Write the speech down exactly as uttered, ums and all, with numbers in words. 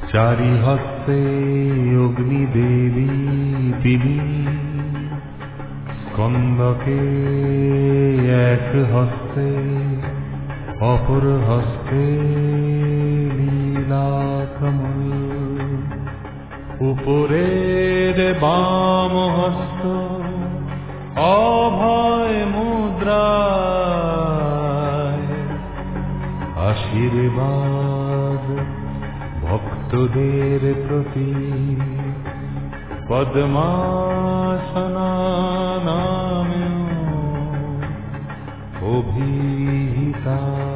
চারি হস্তে অগ্নিদেবী তিনি, স্কন্দকে এক হস্তে অপর হস্তে লীলাকমল। উপরের বাম হস্ত অভয় মুদ্রায়, আশীর্বাদ ভক্তদের প্রতি। পদ্মাসনা নামেও অভিহিতা।